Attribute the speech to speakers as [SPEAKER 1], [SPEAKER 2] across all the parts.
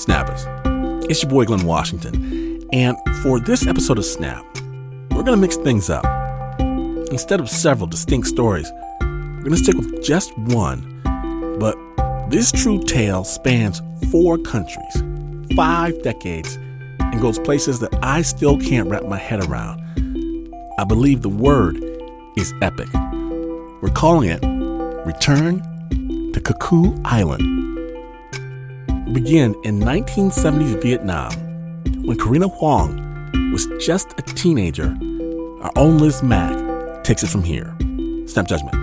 [SPEAKER 1] Snappers. It's your boy Glenn Washington, and for this episode of Snap, we're going to mix things up. Instead of several distinct stories, we're going to stick with just one, but this true tale spans 4 countries, 5 decades, and goes places that I still can't wrap my head around. I believe the word is epic. We're calling it Return to Cuckoo Island. We begin in 1970s Vietnam, when Karina Huang was just a teenager. Our own Liz Mack takes it from here. Snap Judgment.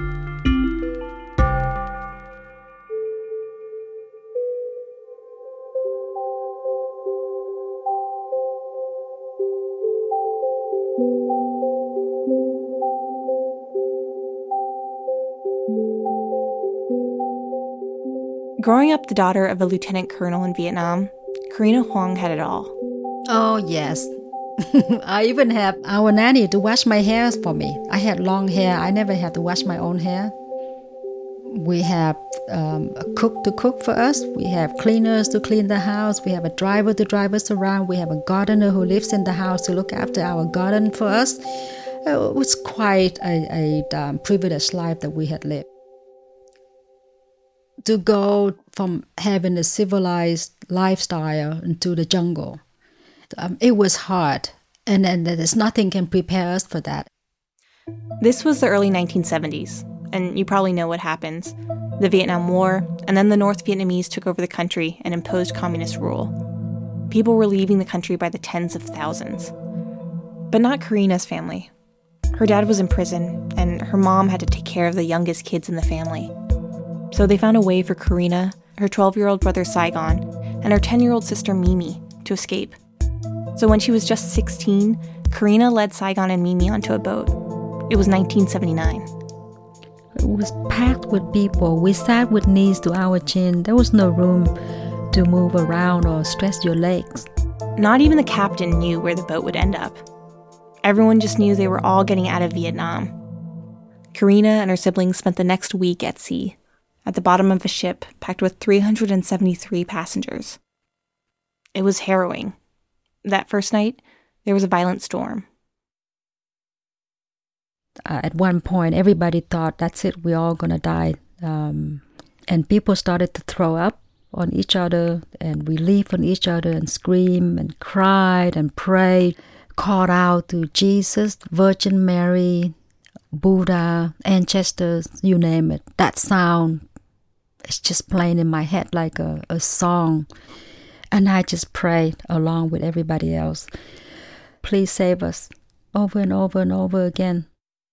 [SPEAKER 2] Growing up the daughter of a lieutenant colonel in Vietnam, Karina Huang had it all.
[SPEAKER 3] Oh, yes. I even have our nanny to wash my hair for me. I had long hair. I never had to wash my own hair. We have a cook to cook for us. We have cleaners to clean the house. We have a driver to drive us around. We have a gardener who lives in the house to look after our garden for us. It was quite a privileged life that we had lived. To go from having a civilized lifestyle into the jungle, it was hard, and there's nothing can prepare us for that.
[SPEAKER 2] This was the early 1970s, and you probably know what happens. The Vietnam War, and then the North Vietnamese took over the country and imposed communist rule. People were leaving the country by the tens of thousands. But not Karina's family. Her dad was in prison, and her mom had to take care of the youngest kids in the family. So they found a way for Karina, her 12-year-old brother Saigon, and her 10-year-old sister Mimi to escape. So when she was just 16, Karina led Saigon and Mimi onto a boat. It was 1979.
[SPEAKER 3] It was packed with people. We sat with knees to our chin. There was no room to move around or stretch your legs.
[SPEAKER 2] Not even the captain knew where the boat would end up. Everyone just knew they were all getting out of Vietnam. Karina and her siblings spent the next week at sea, at the bottom of a ship packed with 373 passengers. It was harrowing. That first night, there was a violent storm.
[SPEAKER 3] At one point, everybody thought, that's it, we're all going to die. And people started to throw up on each other and relief on each other and scream and cried and prayed, called out to Jesus, Virgin Mary, Buddha, ancestors, you name it. That sound is just playing in my head like a song. And I just prayed along with everybody else. Please save us, over and over and over again.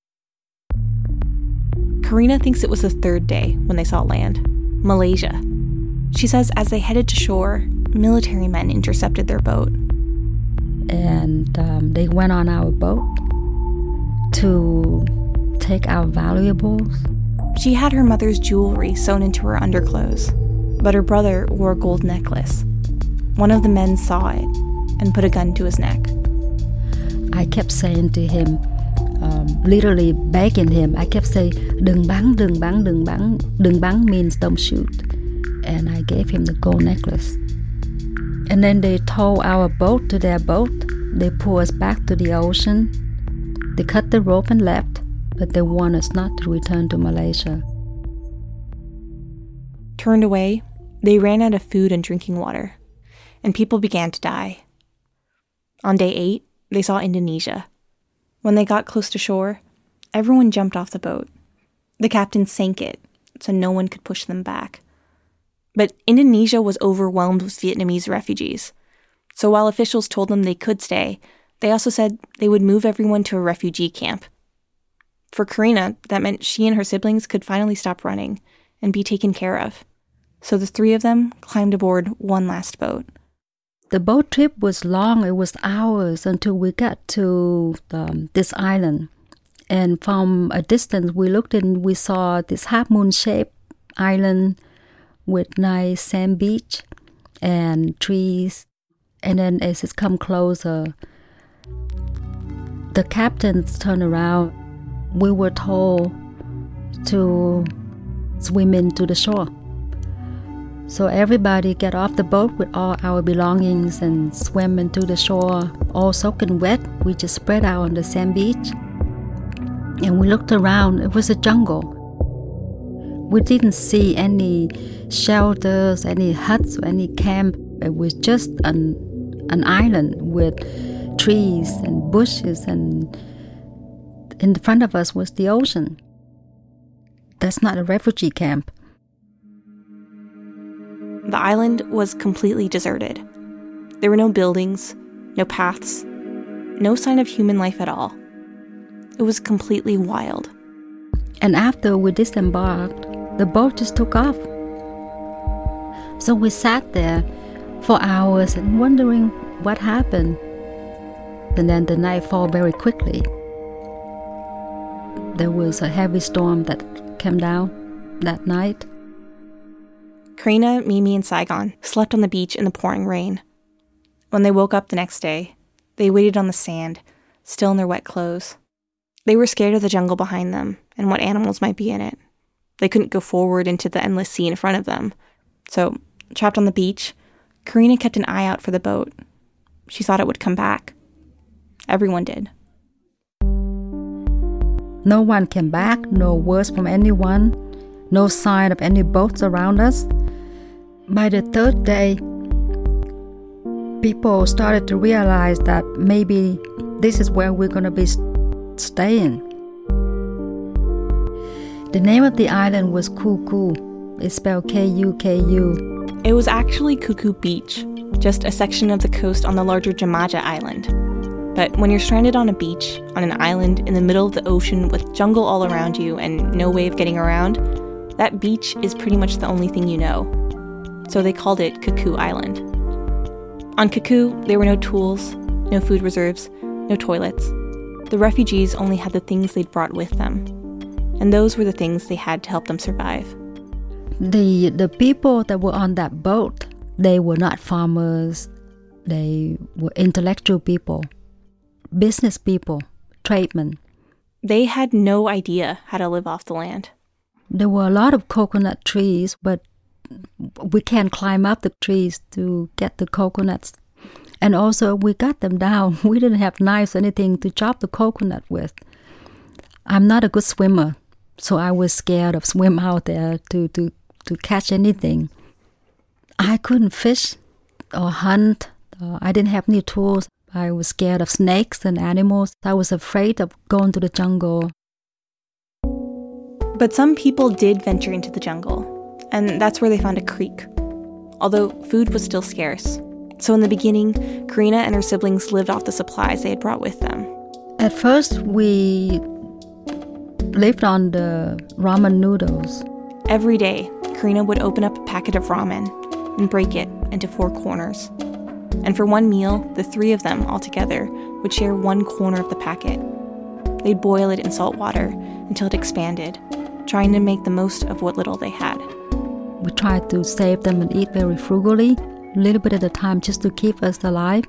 [SPEAKER 2] Karina thinks it was the 3rd day when they saw land, Malaysia. She says as they headed to shore, military men intercepted their boat.
[SPEAKER 3] And they went on our boat to take our valuables.
[SPEAKER 2] She had her mother's jewelry sewn into her underclothes, but her brother wore a gold necklace. One of the men saw it and put a gun to his neck.
[SPEAKER 3] I kept saying to him, literally begging him, I kept saying, đừng bắn, đừng bắn, đừng bắn. Đừng bắn means don't shoot. And I gave him the gold necklace. And then they towed our boat to their boat. They pulled us back to the ocean. They cut the rope and left, but they warned us not to return to Malaysia.
[SPEAKER 2] Turned away, they ran out of food and drinking water, and people began to die. On day 8, they saw Indonesia. When they got close to shore, everyone jumped off the boat. The captain sank it, so no one could push them back. But Indonesia was overwhelmed with Vietnamese refugees. So while officials told them they could stay, they also said they would move everyone to a refugee camp. For Karina, that meant she and her siblings could finally stop running and be taken care of. So the 3 of them climbed aboard one last boat.
[SPEAKER 3] The boat trip was long. It was hours until we got to this island. And from a distance, we looked and we saw this half-moon-shaped island with nice sand beach and trees. And then as it come closer, the captain turned around. We were told to swim into the shore. So everybody get off the boat with all our belongings and swim into the shore, all soaking wet. We just spread out on the sand beach. And we looked around. It was a jungle. We didn't see any shelters, any huts, or any camp. It was just an island with trees and bushes, and in front of us was the ocean. That's not a refugee camp.
[SPEAKER 2] The island was completely deserted. There were no buildings, no paths, no sign of human life at all. It was completely wild.
[SPEAKER 3] And after we disembarked, the boat just took off. So we sat there for hours and wondering what happened. And then the night fell very quickly. There was a heavy storm that came down that night.
[SPEAKER 2] Karina, Mimi, and Saigon slept on the beach in the pouring rain. When they woke up the next day, they waited on the sand, still in their wet clothes. They were scared of the jungle behind them and what animals might be in it. They couldn't go forward into the endless sea in front of them. So, trapped on the beach, Karina kept an eye out for the boat. She thought it would come back. Everyone did.
[SPEAKER 3] No one came back, no words from anyone, no sign of any boats around us. By the third day, people started to realize that maybe this is where we're going to be staying. The name of the island was Kuku. It's spelled K-U-K-U.
[SPEAKER 2] It was actually Kuku Beach, just a section of the coast on the larger Jamaja Island. But when you're stranded on a beach, on an island in the middle of the ocean with jungle all around you and no way of getting around, that beach is pretty much the only thing you know. So they called it Kuku Island. On Kuku, there were no tools, no food reserves, no toilets. The refugees only had the things they'd brought with them. And those were the things they had to help them survive.
[SPEAKER 3] The people that were on that boat, they were not farmers. They were intellectual people, business people, tradesmen.
[SPEAKER 2] They had no idea how to live off the land.
[SPEAKER 3] There were a lot of coconut trees, but we can't climb up the trees to get the coconuts. And also, we got them down. We didn't have knives or anything to chop the coconut with. I'm not a good swimmer, so I was scared of swim out there to catch anything. I couldn't fish or hunt. I didn't have any tools. I was scared of snakes and animals. I was afraid of going to the jungle.
[SPEAKER 2] But some people did venture into the jungle, and that's where they found a creek, although food was still scarce. So in the beginning, Karina and her siblings lived off the supplies they had brought with them.
[SPEAKER 3] At first, we lived on the ramen noodles.
[SPEAKER 2] Every day, Karina would open up a packet of ramen and break it into 4 corners. And for one meal, the 3 of them all together would share 1 corner of the packet. They'd boil it in salt water until it expanded, trying to make the most of what little they had.
[SPEAKER 3] We tried to save them and eat very frugally, a little bit at a time just to keep us alive.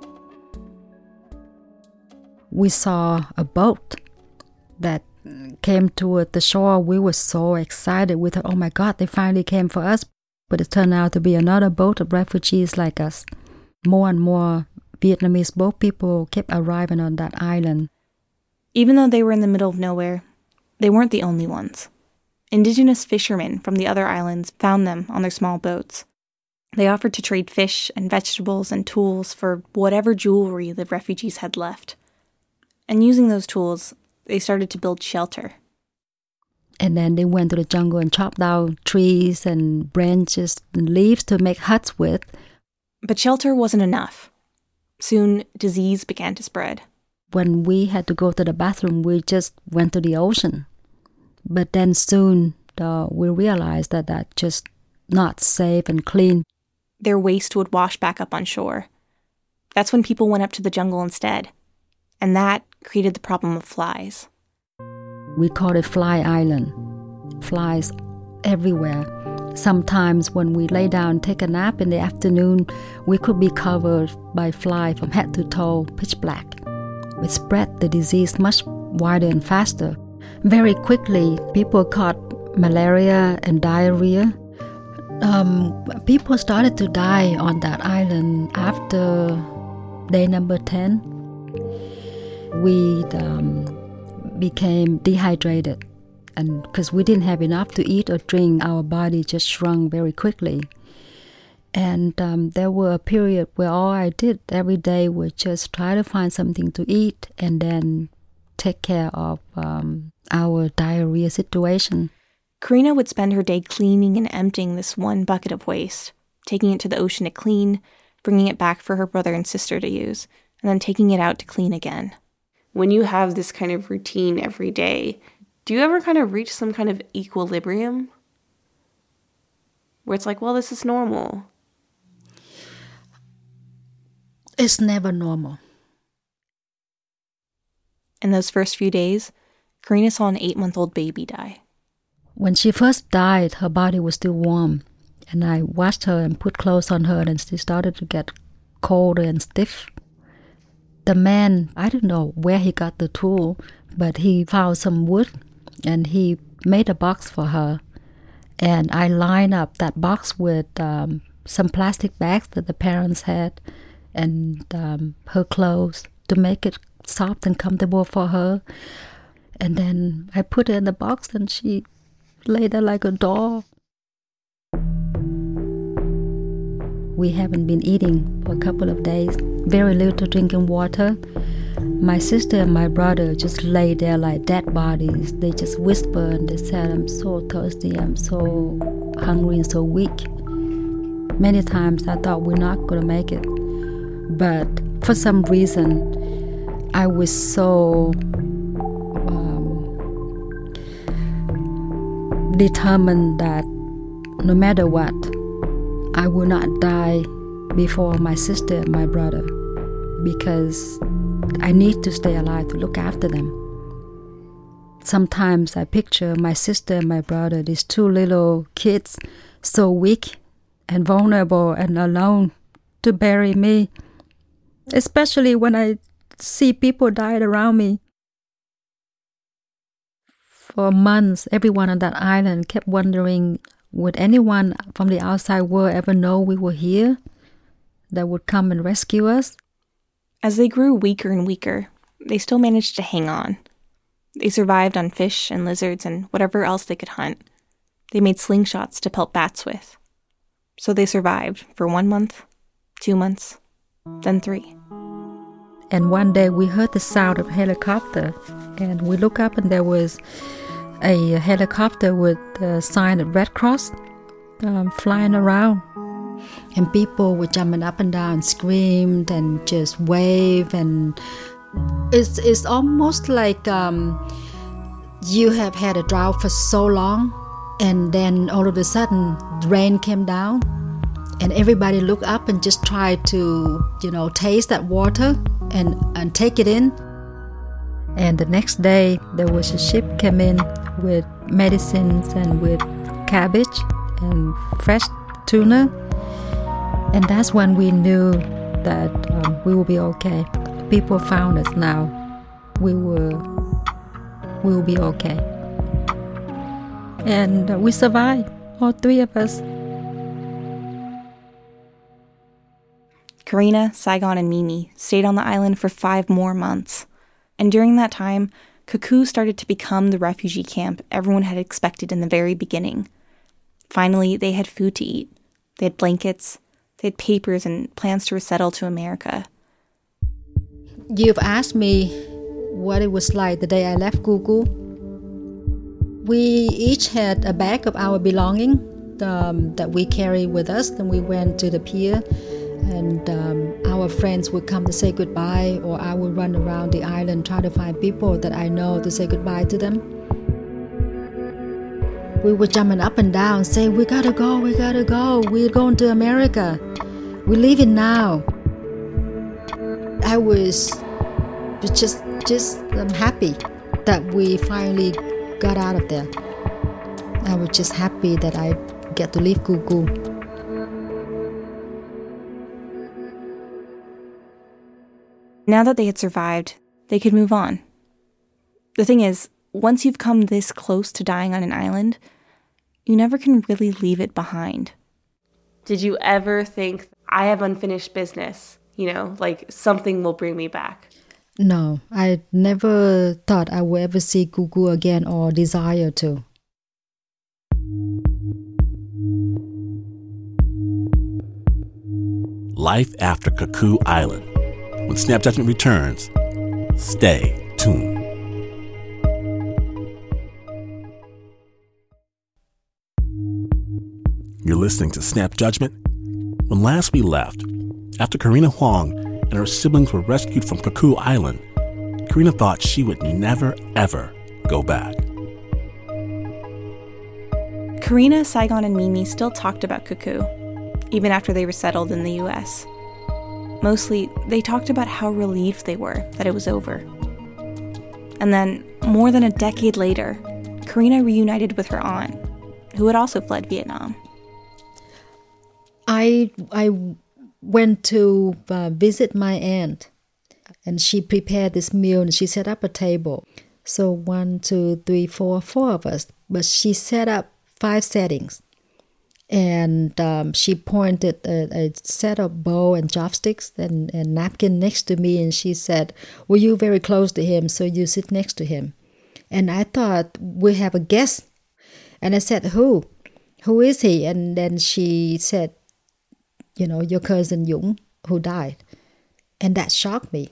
[SPEAKER 3] We saw a boat that came toward the shore. We were so excited. We thought, oh my God, they finally came for us. But it turned out to be another boat of refugees like us. More and more Vietnamese boat people kept arriving on that island.
[SPEAKER 2] Even though they were in the middle of nowhere, they weren't the only ones. Indigenous fishermen from the other islands found them on their small boats. They offered to trade fish and vegetables and tools for whatever jewelry the refugees had left. And using those tools, they started to build shelter.
[SPEAKER 3] And then they went to the jungle and chopped down trees and branches and leaves to make huts with.
[SPEAKER 2] But shelter wasn't enough. Soon, disease began to spread.
[SPEAKER 3] When we had to go to the bathroom, we just went to the ocean. But then soon, we realized that that's just not safe and clean.
[SPEAKER 2] Their waste would wash back up on shore. That's when people went up to the jungle instead. And that created the problem of flies.
[SPEAKER 3] We called it Fly Island. Flies everywhere. Sometimes when we lay down and take a nap in the afternoon, we could be covered by fly from head to toe, pitch black. It spread the disease much wider and faster. Very quickly, people caught malaria and diarrhea. People started to die on that island after day number 10. We became dehydrated, and because we didn't have enough to eat or drink, our body just shrunk very quickly. And there were a period where all I did every day was just try to find something to eat and then take care of our diarrhea situation.
[SPEAKER 2] Karina would spend her day cleaning and emptying this one bucket of waste, taking it to the ocean to clean, bringing it back for her brother and sister to use, and then taking it out to clean again. When you have this kind of routine every day, do you ever kind of reach some kind of equilibrium? Where it's like, well, this is normal.
[SPEAKER 3] It's never normal.
[SPEAKER 2] In those first few days, Karina saw an 8-month-old baby die.
[SPEAKER 3] When she first died, her body was still warm. And I washed her and put clothes on her, and she started to get colder and stiff. The man, I don't know where he got the tool, but he found some wood and he made a box for her. And I lined up that box with some plastic bags that the parents had and her clothes to make it soft and comfortable for her. And then I put her in the box and she lay there like a doll. We haven't been eating for a couple of days, very little drinking water. My sister and my brother just lay there like dead bodies. They just whispered and they said, I'm so thirsty, I'm so hungry and so weak. Many times I thought we're not going to make it. But for some reason, I was so determined that no matter what, I will not die before my sister and my brother, because I need to stay alive to look after them. Sometimes I picture my sister and my brother, these two little kids, so weak and vulnerable and alone to bury me, especially when I see people die around me. For months, everyone on that island kept wondering, would anyone from the outside world ever know we were here that would come and rescue us?
[SPEAKER 2] As they grew weaker and weaker, they still managed to hang on. They survived on fish and lizards and whatever else they could hunt. They made slingshots to pelt bats with. So they survived for 1 month, 2 months, then 3.
[SPEAKER 3] And one day we heard the sound of a helicopter, and we looked up and there was a helicopter with the sign of Red Cross flying around. And people were jumping up and down, screamed and just waved. And it's almost like you have had a drought for so long, and then all of a sudden rain came down, and everybody looked up and just tried to, taste that water and take it in. And the next day, there was a ship came in with medicines and with cabbage and fresh tuna. And that's when we knew that we will be okay. People found us now. We will be okay. And we survived, all 3 of us.
[SPEAKER 2] Karina, Saigon, and Mimi stayed on the island for 5 more months. And during that time, Kokoo started to become the refugee camp everyone had expected in the very beginning. Finally, they had food to eat. They had blankets. They had papers and plans to resettle to America.
[SPEAKER 3] You've asked me what it was like the day I left Kuku. We each had a bag of our belongings that we carried with us. Then we went to the pier, and our friends would come to say goodbye, or I would run around the island trying to find people that I know to say goodbye to them. We were jumping up and down, saying, we gotta go, we're going to America, we're leaving now. I was just happy that we finally got out of there. I was just happy that I get to leave Kuku.
[SPEAKER 2] Now that they had survived, they could move on. The thing is, once you've come this close to dying on an island, you never can really leave it behind. Did you ever think, I have unfinished business, like something will bring me back?
[SPEAKER 3] No, I never thought I would ever see Cuckoo again or desire to.
[SPEAKER 1] Life after Cuckoo Island. When Snap Judgment returns, stay tuned. You're listening to Snap Judgment. When last we left, after Karina Huang and her siblings were rescued from Cuckoo Island, Karina thought she would never, ever go back.
[SPEAKER 2] Karina, Saigon, and Mimi still talked about Cuckoo, even after they were settled in the U.S. Mostly, they talked about how relieved they were that it was over. And then, more than a decade later, Karina reunited with her aunt, who had also fled Vietnam.
[SPEAKER 3] I went to visit my aunt, and she prepared this meal, and she set up a table. So 1, 2, 3, 4 of us. But she set up 5 settings. And she pointed a set of bowl and chopsticks and napkin next to me, and she said, well, you're very close to him, so you sit next to him. And I thought, we have a guest. And I said, who? Who is he? And then she said, your cousin Dũng, who died. And that shocked me.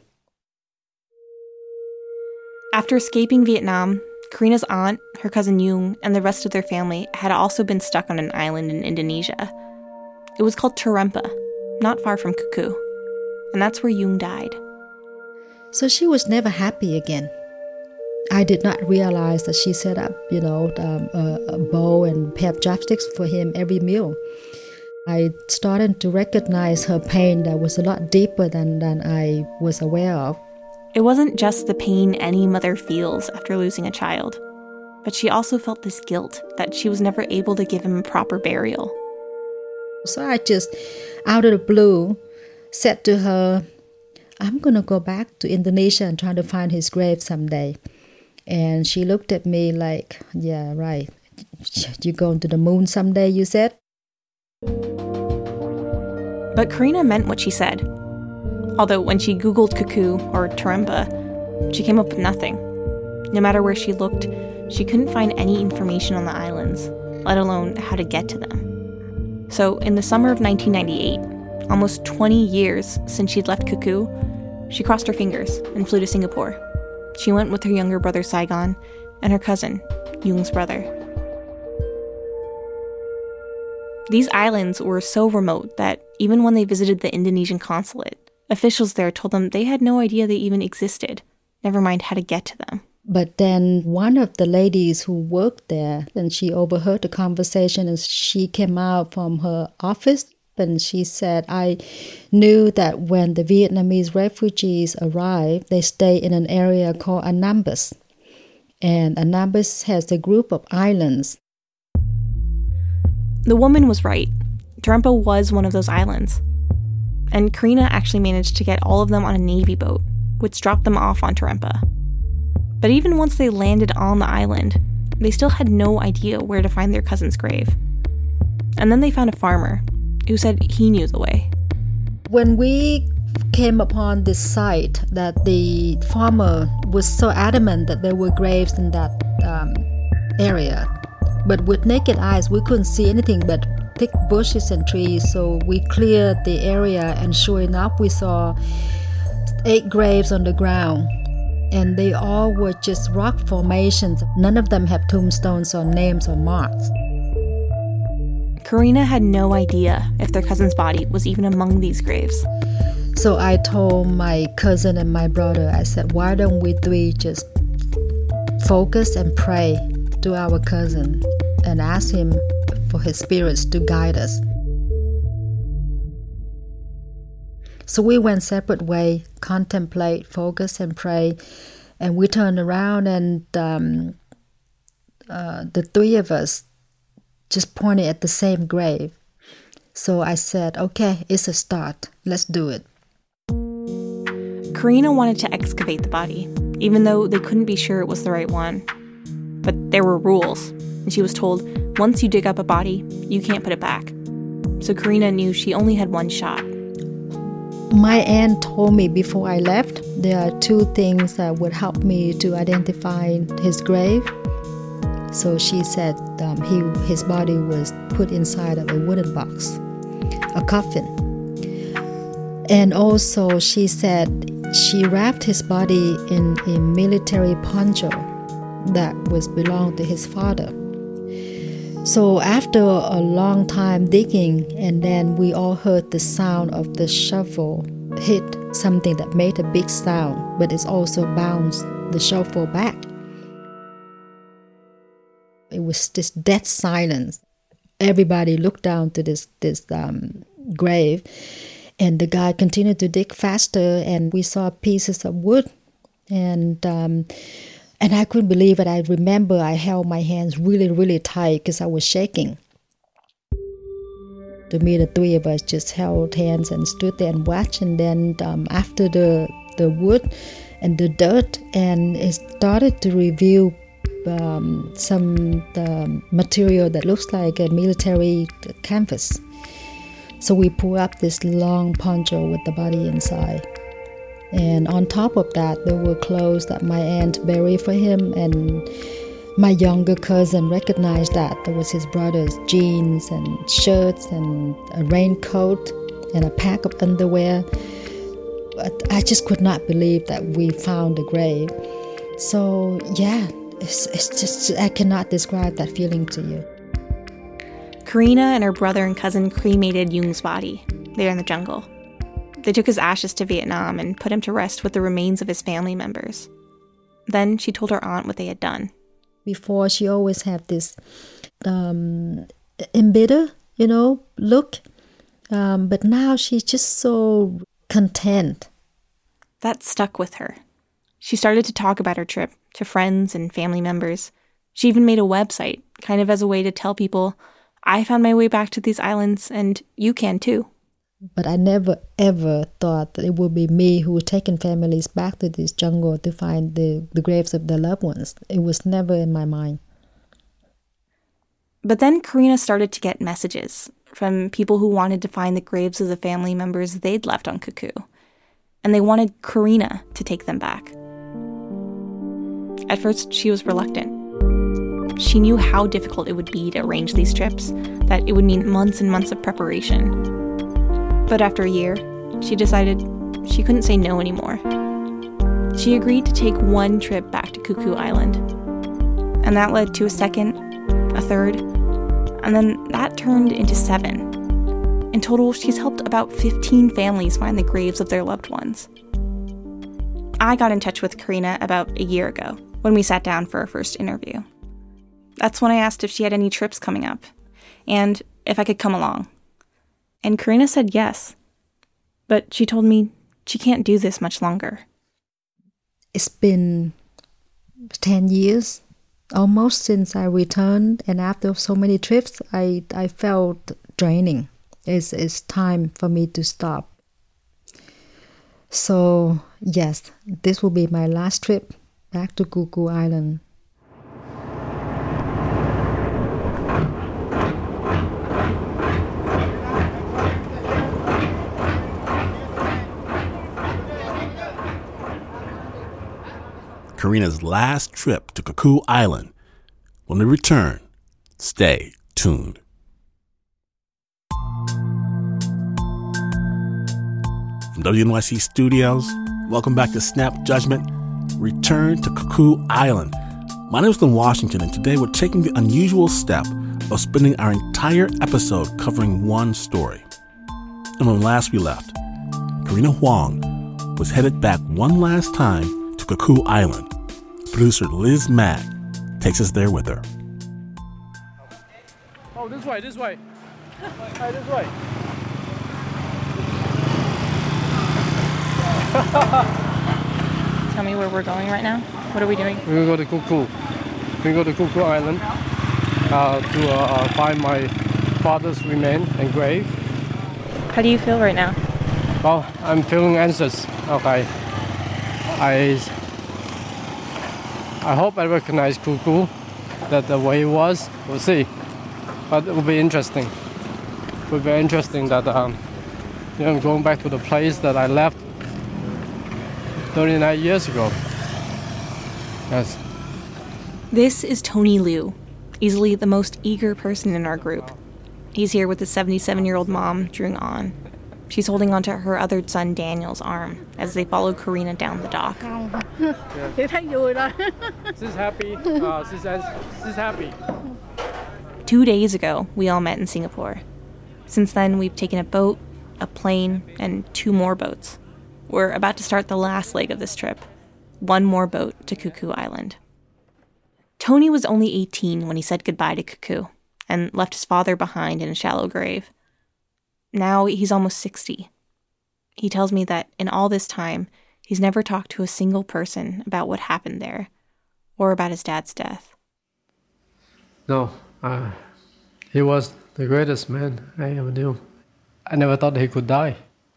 [SPEAKER 2] After escaping Vietnam, Karina's aunt, her cousin Dũng, and the rest of their family had also been stuck on an island in Indonesia. It was called Terempa, not far from Cuckoo. And that's where Dũng died.
[SPEAKER 3] So she was never happy again. I did not realize that she set up, a bowl and pair of chopsticks for him every meal. I started to recognize her pain that was a lot deeper than I was aware of.
[SPEAKER 2] It wasn't just the pain any mother feels after losing a child, but she also felt this guilt that she was never able to give him a proper burial.
[SPEAKER 3] So I just, out of the blue, said to her, I'm going to go back to Indonesia and try to find his grave someday. And she looked at me like, yeah, right. You're going to the moon someday, you said?
[SPEAKER 2] But Karina meant what she said. Although when she Googled Cuckoo, or Terempa, she came up with nothing. No matter where she looked, she couldn't find any information on the islands, let alone how to get to them. So in the summer of 1998, almost 20 years since she'd left Cuckoo, she crossed her fingers and flew to Singapore. She went with her younger brother Saigon and her cousin, Dũng brother. These islands were so remote that even when they visited the Indonesian consulate, officials there told them they had no idea they even existed, never mind how to get to them.
[SPEAKER 3] But then one of the ladies who worked there, and she overheard the conversation, and she came out from her office and she said, I knew that when the Vietnamese refugees arrived, they stay in an area called Anambas. And Anambas has a group of islands.
[SPEAKER 2] The woman was right. Terempa was one of those islands. And Karina actually managed to get all of them on a Navy boat, which dropped them off on Terempa. But even once they landed on the island, they still had no idea where to find their cousin's grave. And then they found a farmer who said he knew the way.
[SPEAKER 3] When we came upon this site, that the farmer was so adamant that there were graves in that area. But with naked eyes, we couldn't see anything but thick bushes and trees. So we cleared the area, and sure enough, we saw 8 graves on the ground. And they all were just rock formations. None of them have tombstones or names or marks.
[SPEAKER 2] Karina had no idea if their cousin's body was even among these graves.
[SPEAKER 3] So I told my cousin and my brother, I said, why don't we 3 just focus and pray to our cousin and ask him for his spirits to guide us. So we went separate way, contemplate, focus, and pray. And we turned around, and the 3 of us just pointed at the same grave. So I said, okay, it's a start. Let's do it.
[SPEAKER 2] Karina wanted to excavate the body, even though they couldn't be sure it was the right one. But there were rules, and she was told, once you dig up a body, you can't put it back. so Karina knew she only had one shot.
[SPEAKER 3] My aunt told me before I left, there are two things that would help me to identify his grave. So she said his body was put inside of a wooden box, a coffin. And also she said she wrapped his body in a military poncho that belonged to his father. So after a long time digging, and then we all heard the sound of the shovel hit something that made a big sound, but it also bounced the shovel back. It was this dead silence. Everybody looked down to this grave, and the guy continued to dig faster, and we saw pieces of wood, and I couldn't believe it. I remember I held my hands really, really tight because I was shaking. To me, the three of us just held hands and stood there and watched. And then after the wood and the dirt, and it started to reveal some material that looks like a military canvas. So we pulled up this long poncho with the body inside. And on top of that, there were clothes that my aunt buried for him, and my younger cousin recognized that there was his brother's jeans and shirts and a raincoat and a pack of underwear. But I just could not believe that we found the grave. So yeah, it's just, I cannot describe that feeling to you.
[SPEAKER 2] Karina and her brother and cousin cremated Jung's body there in the jungle. They took his ashes to Vietnam and put him to rest with the remains of his family members. Then she told her aunt what they had done.
[SPEAKER 3] Before, she always had this embittered, look. But now she's just so content.
[SPEAKER 2] That stuck with her. She started to talk about her trip to friends and family members. She even made a website, kind of as a way to tell people, I found my way back to these islands, and you can too.
[SPEAKER 3] But I never, ever thought that it would be me who would take families back to this jungle to find the graves of their loved ones. It was never in my mind.
[SPEAKER 2] But then Karina started to get messages from people who wanted to find the graves of the family members they'd left on Cuckoo. And they wanted Karina to take them back. At first, she was reluctant. She knew how difficult it would be to arrange these trips, that it would mean months and months of preparation. But after a year, she decided she couldn't say no anymore. She agreed to take one trip back to Cuckoo Island. And that led to a second, a third, and then that turned into 7. In total, she's helped about 15 families find the graves of their loved ones. I got in touch with Karina about a year ago, when we sat down for our first interview. That's when I asked if she had any trips coming up, and if I could come along. And Karina said yes, but she told me she can't do this much longer.
[SPEAKER 3] It's been 10 years, almost, since I returned, and after so many trips, I felt draining. It's time for me to stop. So, yes, this will be my last trip back to Cuckoo Island.
[SPEAKER 1] Karina's last trip to Cuckoo Island. When we return, stay tuned. From WNYC Studios, welcome back to Snap Judgment, Return to Cuckoo Island. My name is Glenn Washington, and today we're taking the unusual step of spending our entire episode covering one story. And when last we left, Karina Huang was headed back one last time to Cuckoo Island. Producer Liz Mack takes us there with her.
[SPEAKER 4] Oh, this way. This way.
[SPEAKER 2] Tell me where we're going right now. What are we doing?
[SPEAKER 4] We're going to go to Cuckoo. We go to Cuckoo Island to find my father's remain and grave.
[SPEAKER 2] How do you feel right now?
[SPEAKER 4] Well, I'm feeling anxious. Okay. I hope I recognize Cuckoo, that the way it was. We'll see. But it will be interesting. but very interesting that I'm going back to the place that I left 39 years ago. Yes.
[SPEAKER 2] This is Tony Liu, easily the most eager person in our group. He's here with his 77-year-old mom, Jung An. She's holding onto her other son Daniel's arm as they follow Karina down the dock.
[SPEAKER 4] She's happy. She's happy.
[SPEAKER 2] 2 days ago, we all met in Singapore. Since then, we've taken a boat, a plane, and 2 more boats. We're about to start the last leg of this trip. 1 more boat to Cuckoo Island. Tony was only 18 when he said goodbye to Cuckoo and left his father behind in a shallow grave. Now he's almost 60. He tells me that in all this time, he's never talked to a single person about what happened there or about his dad's death.
[SPEAKER 4] No, he was the greatest man I ever knew. I never thought he could die.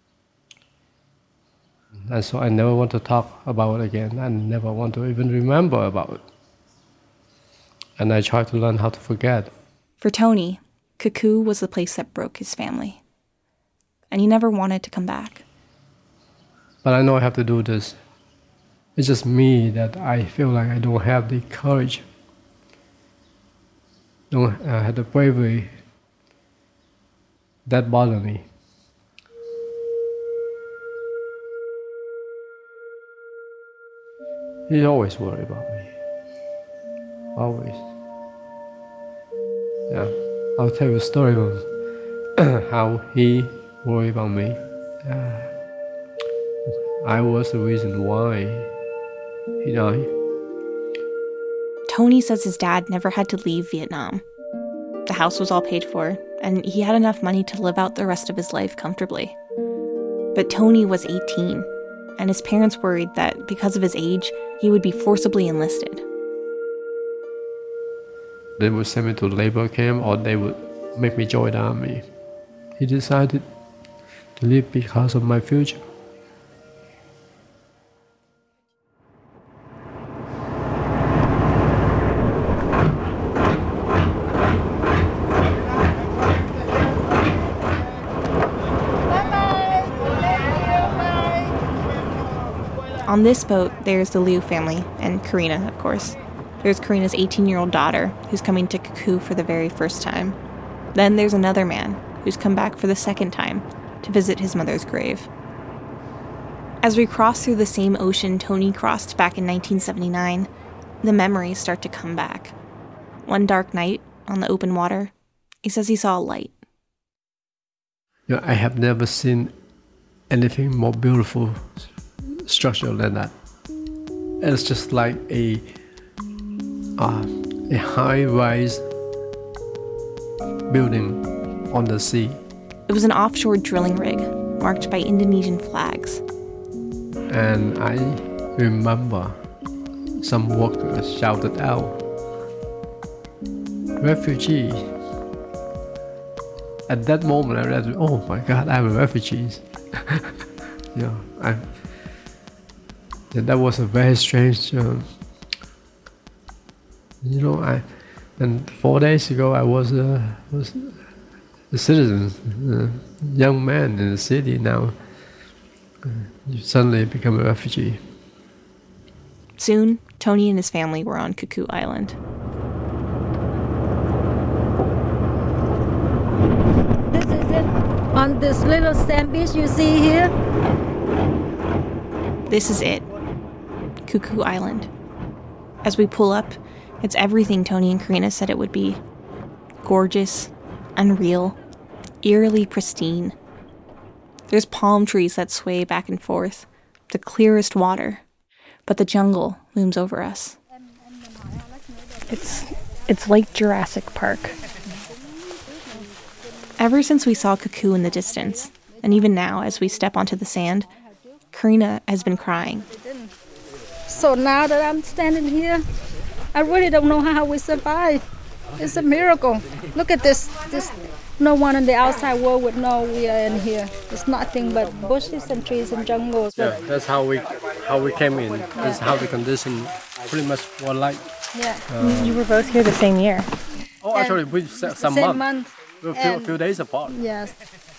[SPEAKER 4] And so I never want to talk about it again. I never want to even remember about it. And I try to learn how to forget.
[SPEAKER 2] For Tony, Cuckoo was the place that broke his family. And he never wanted to come back.
[SPEAKER 4] But I know I have to do this. It's just me that I feel like I don't have the courage. Don't have the bravery. That bothers me. He's always worried about me. Always. Yeah. I'll tell you a story of how he worried about me. I was the reason why he died.
[SPEAKER 2] Tony says his dad never had to leave Vietnam. The house was all paid for, and he had enough money to live out the rest of his life comfortably. But Tony was 18, and his parents worried that because of his age, he would be forcibly enlisted.
[SPEAKER 4] They would send me to labor camp, or they would make me join the army. He decided to leave because of my future.
[SPEAKER 2] On this boat, there's the Liu family, and Karina, of course. There's Karina's 18-year-old daughter, who's coming to Cuckoo for the very first time. Then there's another man, who's come back for the second time, to visit his mother's grave. As we cross through the same ocean Tony crossed back in 1979, the memories start to come back. One dark night, on the open water, he says he saw a light.
[SPEAKER 4] I have never seen anything more beautiful structure than that. It's just like a high-rise building on the sea.
[SPEAKER 2] It was an offshore drilling rig marked by Indonesian flags.
[SPEAKER 4] And I remember some workers shouted out, "Refugee." At that moment, I realized, oh my God, I'm a refugee. That was a very strange. And 4 days ago, I was a citizen, a young man in the city. Now, you suddenly become a refugee.
[SPEAKER 2] Soon, Tony and his family were on Cuckoo Island.
[SPEAKER 3] This is it. On this little sand beach you see here.
[SPEAKER 2] This is it. Cuckoo Island. As we pull up, it's everything Tony and Karina said it would be. Gorgeous, unreal, eerily pristine. There's palm trees that sway back and forth, the clearest water, but the jungle looms over us. It's like Jurassic Park. Ever since we saw Cuckoo in the distance, and even now as we step onto the sand, Karina has been crying.
[SPEAKER 3] So now that I'm standing here, I really don't know how we survive. It's a miracle. Look at this. No one in the outside world would know we are in here. It's nothing but bushes and trees and jungles.
[SPEAKER 4] Yeah, that's how we came in. That's how the condition pretty much were like.
[SPEAKER 3] Yeah.
[SPEAKER 2] You were both here the same year.
[SPEAKER 4] Oh, actually, we some months. A few days apart.
[SPEAKER 3] Yes.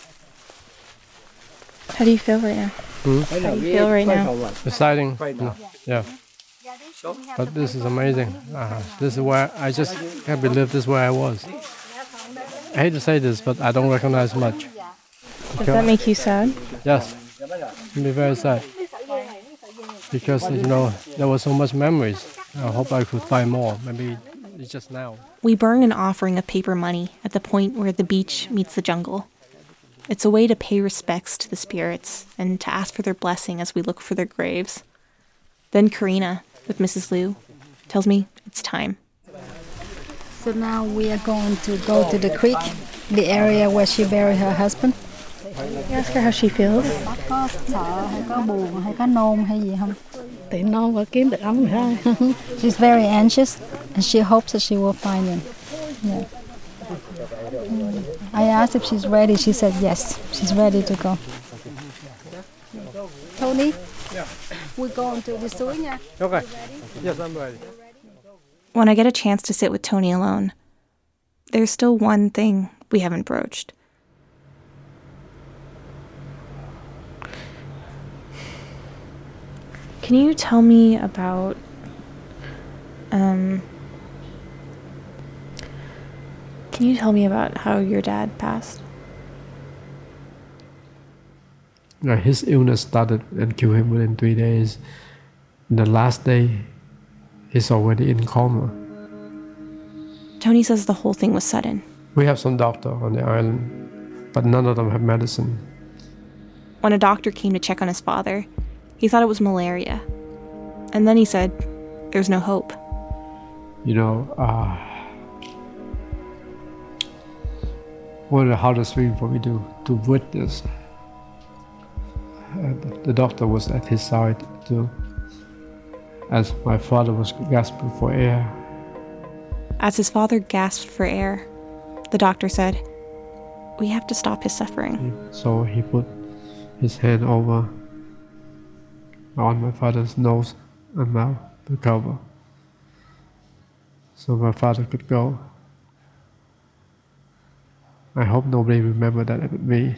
[SPEAKER 2] How do you feel right now? How do you feel right now?
[SPEAKER 4] Exciting. Yeah. But this is amazing. This is where I just can't believe this is where I was. I hate to say this, but I don't recognize much.
[SPEAKER 2] Does that make you sad?
[SPEAKER 4] Yes. It'll be very sad. Because, there was so much memories. I hope I could find more. Maybe it's just now.
[SPEAKER 2] We burn an offering of paper money at the point where the beach meets the jungle. It's a way to pay respects to the spirits and to ask for their blessing as we look for their graves. Then Karina, with Mrs. Liu, tells me it's time.
[SPEAKER 3] So now we are going to go to the creek, the area where she buried her husband.
[SPEAKER 2] You ask her how she feels.
[SPEAKER 3] Có sợ hay có buồn hay có nôn hay gì không?
[SPEAKER 5] Thì non và kiếm được ấm ha.
[SPEAKER 3] She's very anxious and she hopes that she will find him. Yeah. I asked if she's ready. She said yes. She's ready to go. Tony?
[SPEAKER 4] Yeah.
[SPEAKER 3] We're going to the suối nha.
[SPEAKER 4] Okay. Yes, I'm ready.
[SPEAKER 2] When I get a chance to sit with Tony alone, there's still one thing we haven't broached. Can you tell me about, how your dad passed?
[SPEAKER 4] His illness started and killed him within 3 days. The last day, he's already in coma.
[SPEAKER 2] Tony says the whole thing was sudden.
[SPEAKER 4] We have some doctor on the island, but none of them have medicine.
[SPEAKER 2] When a doctor came to check on his father, he thought it was malaria. And then he said, there's no hope.
[SPEAKER 4] One of the hardest things for me to witness. The doctor was at his side too, as my father was gasping for air.
[SPEAKER 2] As his father gasped for air, the doctor said, we have to stop his suffering.
[SPEAKER 4] So he put his hand over on my father's nose and mouth to cover, so my father could go. I hope nobody remembered that but me.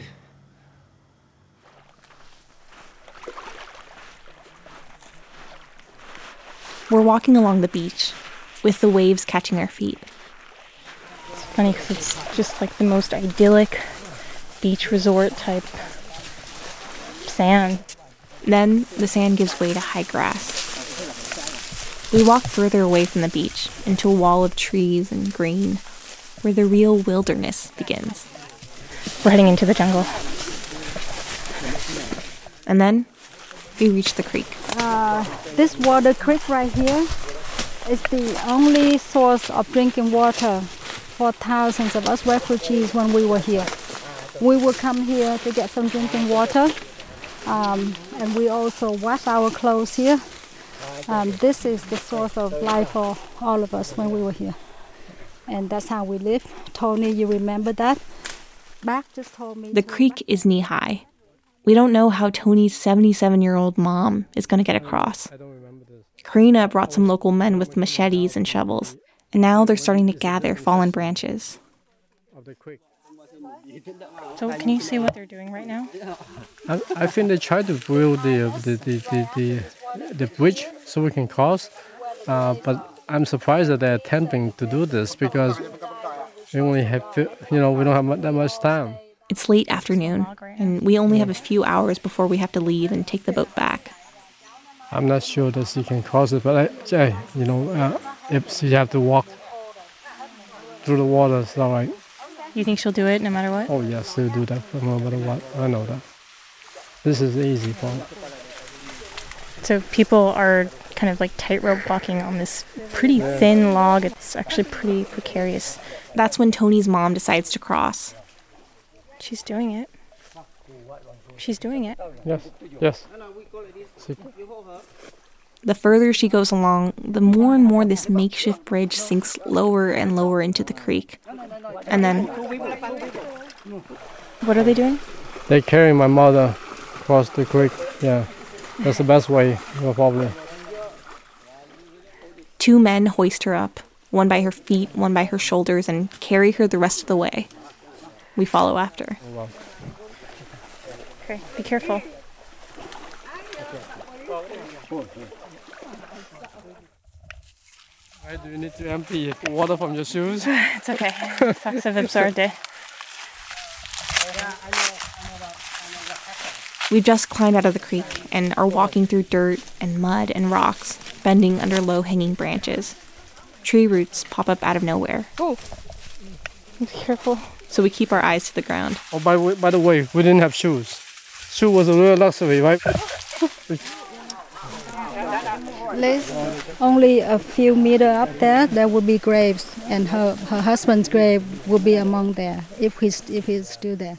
[SPEAKER 2] We're walking along the beach, with the waves catching our feet. It's funny because it's just like the most idyllic beach resort type sand. Then the sand gives way to high grass. We walk further away from the beach into a wall of trees and green, where the real wilderness begins. We're heading into the jungle. And then we reach the creek.
[SPEAKER 3] This water creek right here is the only source of drinking water for thousands of us refugees when we were here. We would come here to get some drinking water, and we also wash our clothes here. This is the source of life for all of us when we were here. And that's how we live. Tony, you remember that? Bach just told me.
[SPEAKER 2] The creek is knee-high. We don't know how Tony's 77-year-old mom is going to get across. Karina brought some local men with machetes and shovels, and now they're starting to gather fallen branches. So can you see what they're doing right now?
[SPEAKER 4] I think they try to build the bridge so we can cross, but I'm surprised that they're attempting to do this because we only have, we don't have that much time.
[SPEAKER 2] It's late afternoon, and we only have a few hours before we have to leave and take the boat back.
[SPEAKER 4] I'm not sure that she can cross it, but if she have to walk through the water, it's all right.
[SPEAKER 2] You think she'll do it no matter what?
[SPEAKER 4] Oh yes, she'll do that no matter what. I know that. This is the easy part.
[SPEAKER 2] So people are kind of like tightrope walking on this pretty thin log. It's actually pretty precarious. That's when Tony's mom decides to cross. She's doing it. She's doing it.
[SPEAKER 4] Yes.
[SPEAKER 2] The further she goes along, the more and more this makeshift bridge sinks lower and lower into the creek. And then... What are they doing?
[SPEAKER 4] They're carrying my mother across the creek. Yeah, that's the best way, probably.
[SPEAKER 2] 2 men hoist her up, one by her feet, one by her shoulders, and carry her the rest of the way. We follow after.
[SPEAKER 4] Oh, wow.
[SPEAKER 2] Okay, be careful.
[SPEAKER 4] Why do you need to empty water from your shoes?
[SPEAKER 2] It's okay. Socks have absorbed it. We've just climbed out of the creek and are walking through dirt and mud and rocks, bending under low-hanging branches. Tree roots pop up out of nowhere. Oh, be careful. So we keep our eyes to the ground.
[SPEAKER 4] Oh, by the way, we didn't have shoes. Shoe was a real luxury, right?
[SPEAKER 5] Only a few meters up there will be graves, and her husband's grave will be among there if he's still there.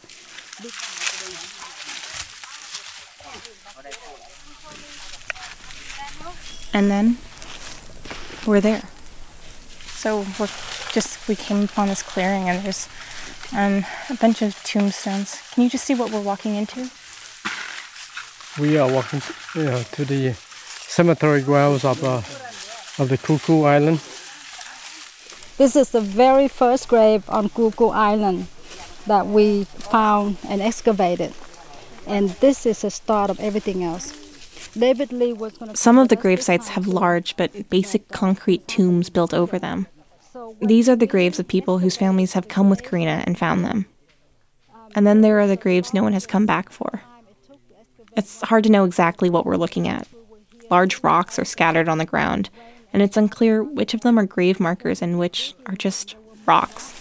[SPEAKER 2] And then we're there. So we came upon this clearing, and there's a bunch of tombstones. Can you just see what we're walking into?
[SPEAKER 4] We are walking to the cemetery grounds of the Cuckoo Island.
[SPEAKER 5] This is the very first grave on Cuckoo Island that we found and excavated, and this is the start of everything else. David Lee was going to.
[SPEAKER 2] Some of the grave sites have large but basic concrete tombs built over them. These are the graves of people whose families have come with Karina and found them. And then there are the graves no one has come back for. It's hard to know exactly what we're looking at. Large rocks are scattered on the ground, and it's unclear which of them are grave markers and which are just rocks.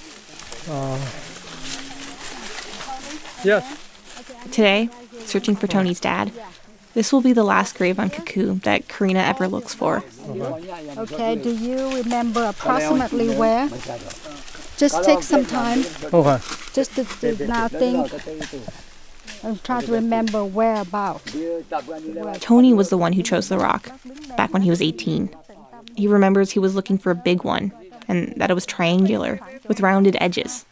[SPEAKER 4] Yes.
[SPEAKER 2] Today, searching for Tony's dad, this will be the last grave on Cuckoo that Karina ever looks for.
[SPEAKER 5] Okay, do you remember approximately where? Just take some time.
[SPEAKER 4] Okay.
[SPEAKER 5] Just to now think and try to remember whereabout.
[SPEAKER 2] Tony was the one who chose the rock, back when he was 18. He remembers he was looking for a big one, and that it was triangular, with rounded edges.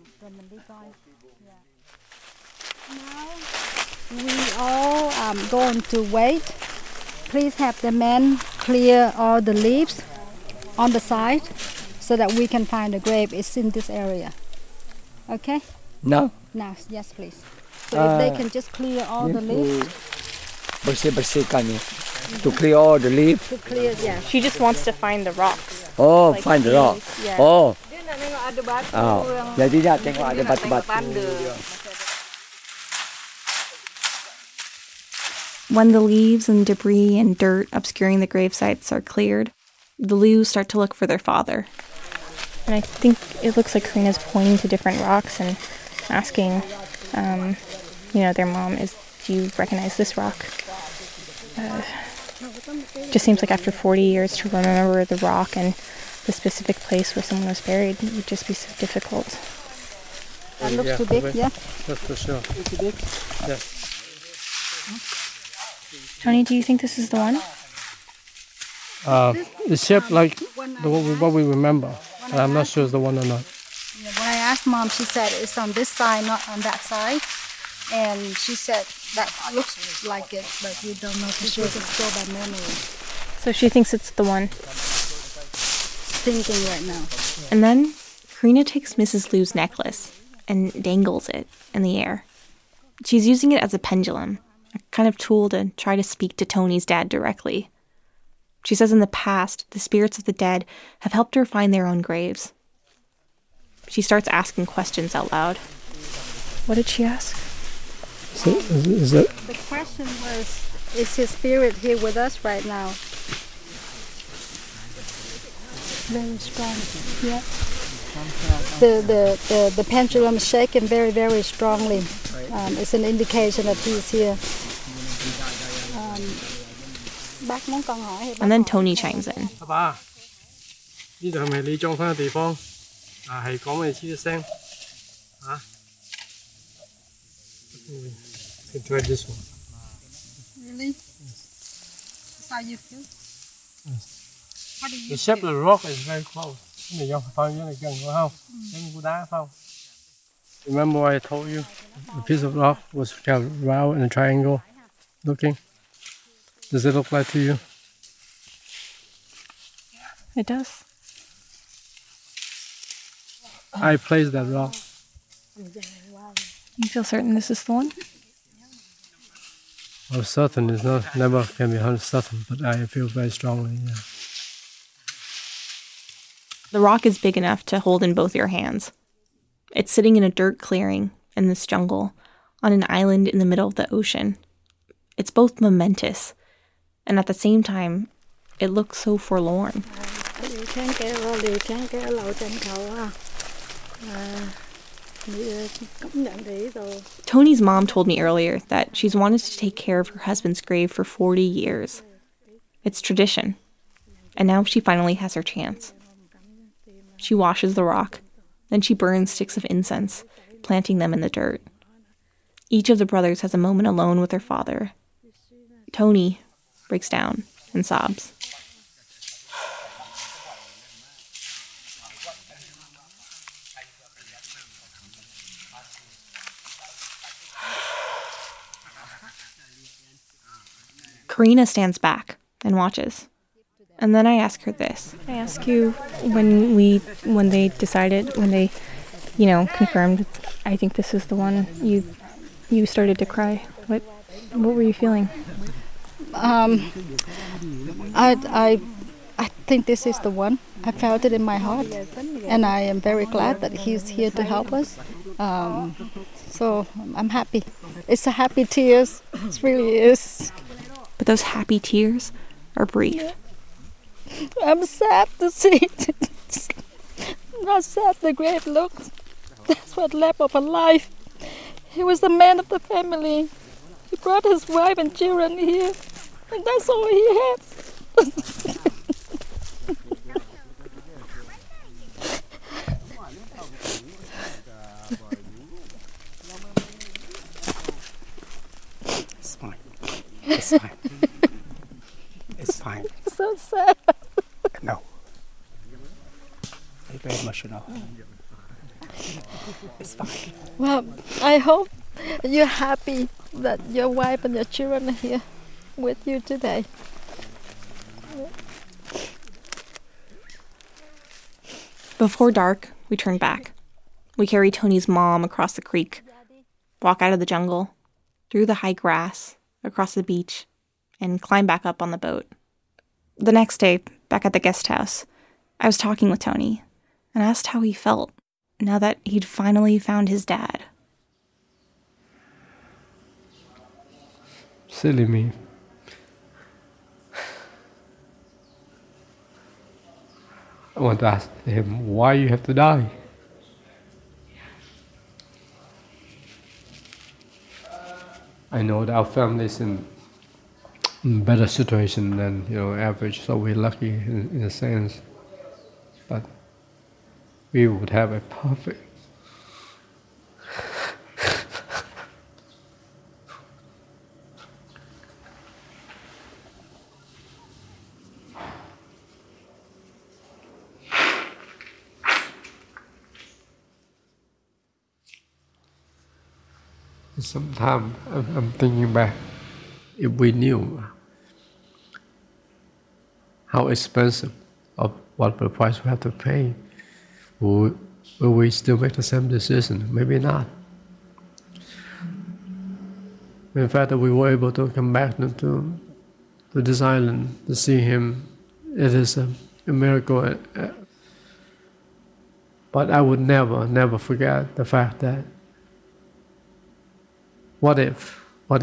[SPEAKER 5] We all going to wait. Please have the men clear all the leaves on the side so that we can find the grave. It's in this area. Okay?
[SPEAKER 6] No.
[SPEAKER 5] Now, yes, please. So if they can just clear all the leaves.
[SPEAKER 6] To clear all the leaves.
[SPEAKER 5] To clear, yeah.
[SPEAKER 2] She just wants to find the rocks.
[SPEAKER 6] Oh,
[SPEAKER 2] Like
[SPEAKER 6] find the rock.
[SPEAKER 2] these, yeah.
[SPEAKER 6] Oh. Jadi nak tengok ada batu-batu.
[SPEAKER 2] When the leaves and debris and dirt obscuring the grave sites are cleared, the Lius start to look for their father. And I think it looks like Karina's pointing to different rocks and asking, their mom, do you recognize this rock? Just seems like after 40 years to remember the rock and the specific place where someone was buried would just be so difficult.
[SPEAKER 5] That looks too big, yeah?
[SPEAKER 4] That's for sure.
[SPEAKER 5] Too big?
[SPEAKER 4] Yes.
[SPEAKER 2] Tony, do you think this is the one?
[SPEAKER 4] It's shaped like what we remember. But I'm not sure it's the one or not.
[SPEAKER 5] Yeah, when I asked Mom, she said it's on this side, not on that side. And she said that looks like it, but we don't know for sure. Just go by memory.
[SPEAKER 2] So she thinks it's the one.
[SPEAKER 5] Thinking right now.
[SPEAKER 2] And then Karina takes Mrs. Liu's necklace and dangles it in the air. She's using it as a pendulum, a kind of tool to try to speak to Tony's dad directly. She says in the past, the spirits of the dead have helped her find their own graves. She starts asking questions out loud. What did she ask?
[SPEAKER 4] So, is that?
[SPEAKER 5] The question was, is his spirit here with us right now? Very strong, yeah. The pendulum is shaking very, very strongly. It's an indication that he's here.
[SPEAKER 2] And then Tony chimes in.
[SPEAKER 4] 阿爸，呢度係咪你葬翻嘅地方？係講俾你知一聲。Can try this one.
[SPEAKER 5] Really? That's how you feel?
[SPEAKER 4] Yes. How do you the shape of the rock is very close. Cái này phải gần phải không? Cái cú đá phải không? Remember what I told you? The piece of rock was kind of round and a triangle looking. Does it look like to you?
[SPEAKER 2] It does.
[SPEAKER 4] I placed that rock.
[SPEAKER 2] You feel certain this is the one?
[SPEAKER 4] I'm certain it's not, never can be 100% certain, but I feel very strongly, yeah.
[SPEAKER 2] The rock is big enough to hold in both your hands. It's sitting in a dirt clearing in this jungle, on an island in the middle of the ocean. It's both momentous, and at the same time, it looks so forlorn. Tony's mom told me earlier that she's wanted to take care of her husband's grave for 40 years. It's tradition, and now she finally has her chance. She washes the rock, then she burns sticks of incense, planting them in the dirt. Each of the brothers has a moment alone with their father. Tony breaks down and sobs. Karina stands back and watches. And then I ask her this. I ask you when they confirmed, I think this is the one, you started to cry. What were you feeling?
[SPEAKER 5] I think this is the one. I felt it in my heart, and I am very glad that he's here to help us. So I'm happy. It's a happy tears. It really is.
[SPEAKER 2] But those happy tears are brief.
[SPEAKER 5] I'm sad to see it. Not sad the grave looks. That's what left of a life. He was the man of the family. He brought his wife and children here, and that's all he had.
[SPEAKER 6] It's fine. It's fine. It's fine.
[SPEAKER 5] So sad.
[SPEAKER 6] No. I'm very emotional. It's fine.
[SPEAKER 5] Well, I hope you're happy that your wife and your children are here with you today.
[SPEAKER 2] Before dark, we turn back. We carry Tony's mom across the creek, walk out of the jungle, through the high grass, across the beach, and climb back up on the boat. The next day, back at the guest house, I was talking with Tony and asked how he felt now that he'd finally found his dad.
[SPEAKER 4] Silly me. I want to ask him why you have to die. I know that our family is in better situation than average, so we're lucky in a sense. But we would have a perfect. Sometimes I'm thinking back, if we knew how expensive of what the price we have to pay, will we still make the same decision? Maybe not. In fact, that we were able to come back to this island to see him, it is a miracle. But I would never forget the fact that what if?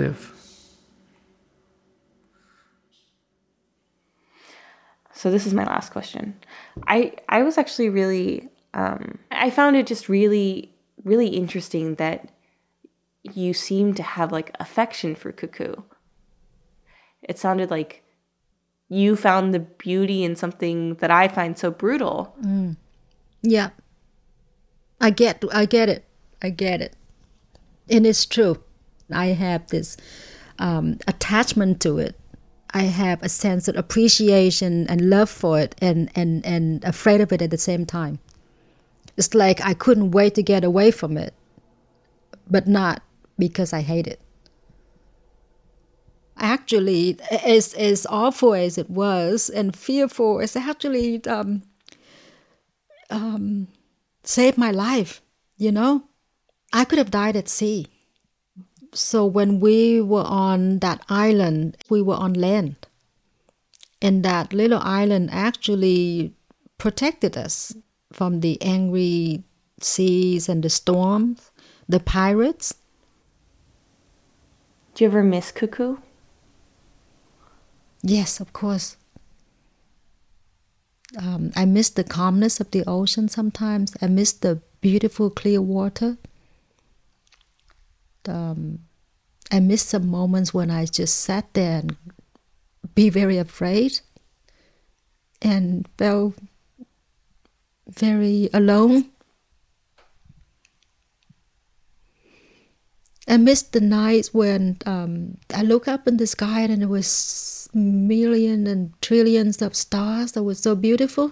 [SPEAKER 2] So this is my last question. I was actually really, I found it just really, really interesting that you seem to have like affection for Cuckoo. It sounded like you found the beauty in something that I find so brutal.
[SPEAKER 3] Yeah. I get it. And it's true. I have this attachment to it. I have a sense of appreciation and love for it and afraid of it at the same time. It's like I couldn't wait to get away from it, but not because I hate it. Actually, as awful as it was and fearful, it's actually saved my life,
[SPEAKER 7] I could have died at sea. So when we were on that island, we were on land. And that little island actually protected us from the angry seas and the storms, the pirates.
[SPEAKER 2] Do you ever miss Cuckoo?
[SPEAKER 7] Yes, of course. I miss the calmness of the ocean sometimes. I miss the beautiful clear water. I miss some moments when I just sat there and be very afraid and felt very alone. I missed the nights when I look up in the sky and it was millions and trillions of stars that were so beautiful.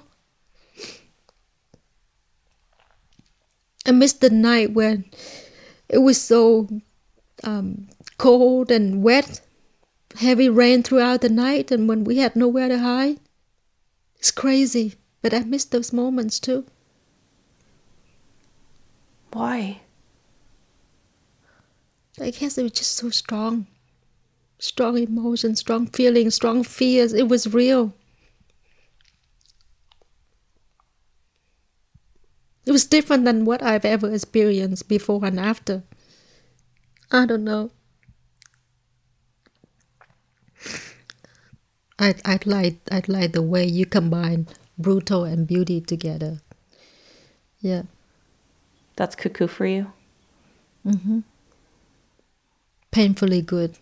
[SPEAKER 7] I missed the night when it was so cold and wet, heavy rain throughout the night, and when we had nowhere to hide. It's crazy, but I miss those moments too.
[SPEAKER 2] Why?
[SPEAKER 7] I guess it was just so strong. Strong emotions, strong feelings, strong fears. It was real. It was different than what I've ever experienced before and after. I don't know. I'd like the way you combine brutal and beauty together. Yeah.
[SPEAKER 2] That's Cuckoo for you?
[SPEAKER 7] Mm-hmm. Painfully good.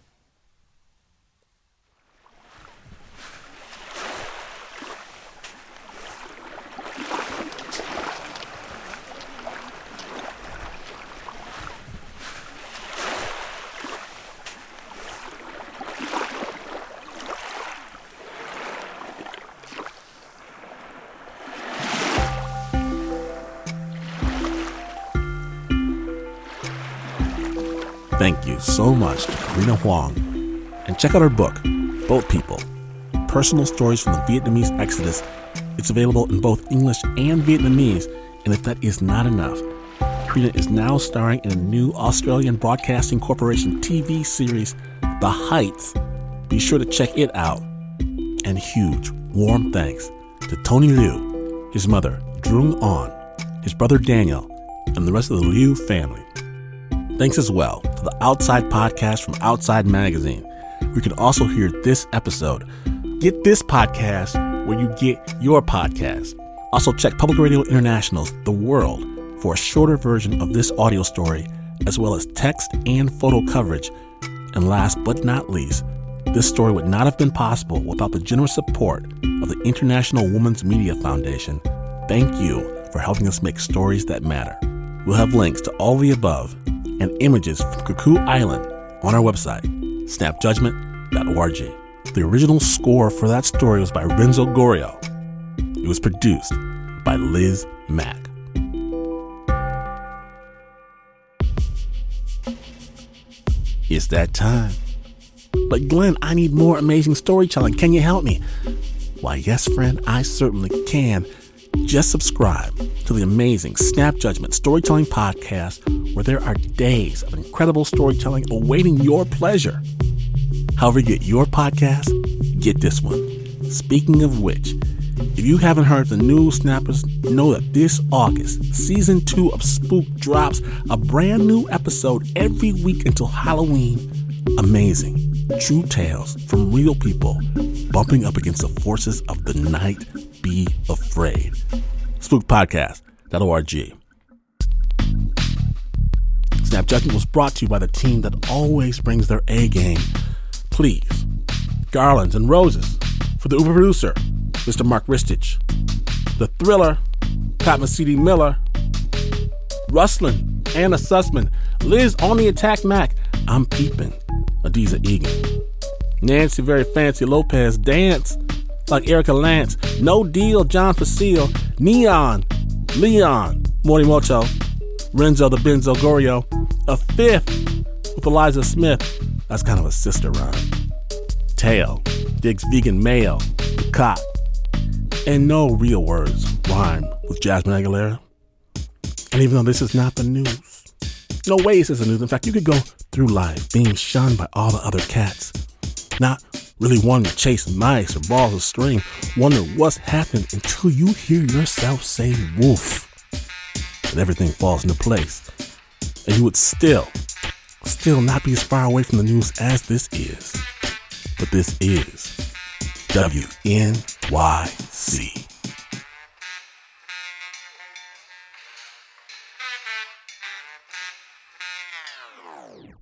[SPEAKER 1] Thank you so much to Karina Huang. And check out her book, Boat People, Personal Stories from the Vietnamese Exodus. It's available in both English and Vietnamese. And if that is not enough, Karina is now starring in a new Australian Broadcasting Corporation TV series, The Heights. Be sure to check it out. And huge, warm thanks to Tony Liu, his mother, Drung On, his brother Daniel, and the rest of the Liu family. Thanks as well to the Outside Podcast from Outside Magazine, where you can also hear this episode. Get this podcast where you get your podcast. Also check Public Radio International's The World for a shorter version of this audio story, as well as text and photo coverage. And last but not least, this story would not have been possible without the generous support of the International Women's Media Foundation. Thank you for helping us make stories that matter. We'll have links to all the above and images from Cuckoo Island on our website, snapjudgment.org. The original score for that story was by Renzo Gorio. It was produced by Liz Mack. It's that time. But Glenn, I need more amazing storytelling. Can you help me? Why, yes, friend, I certainly can. Just subscribe to the amazing Snap Judgment Storytelling Podcast, where there are days of incredible storytelling awaiting your pleasure. However you get your podcast, get this one. Speaking of which, if you haven't heard the new Snappers, know that this August, Season 2 of Spook drops a brand new episode every week until Halloween. Amazing, true tales from real people bumping up against the forces of the night. Be afraid. Spookpodcast.org. Snap Judgment was brought to you by the team that always brings their A game. Please, garlands and roses for the Uber producer, Mr. Mark Ristich. The thriller, Pat Mesiti-Miller. Rustlin, Anna Sussman. Liz on the Attack Mac. I'm peeping, Adiza Egan. Nancy Very Fancy Lopez Dance like Erica Lance. No Deal John Facile. Neon Leon Morimoto. Renzo the Benzo Gorio. A fifth with Eliza Smith. That's kind of a sister rhyme. Tail Diggs Vegan Mayo. The Cop. And no real words rhyme with Jasmine Aguilera. And even though this is not the news, No way, says the news. In fact, you could go through life being shunned by all the other cats, not really wanting to chase mice or balls of string, wonder what's happening until you hear yourself say woof. And everything falls into place. And you would still not be as far away from the news as this is. But this is WNYC.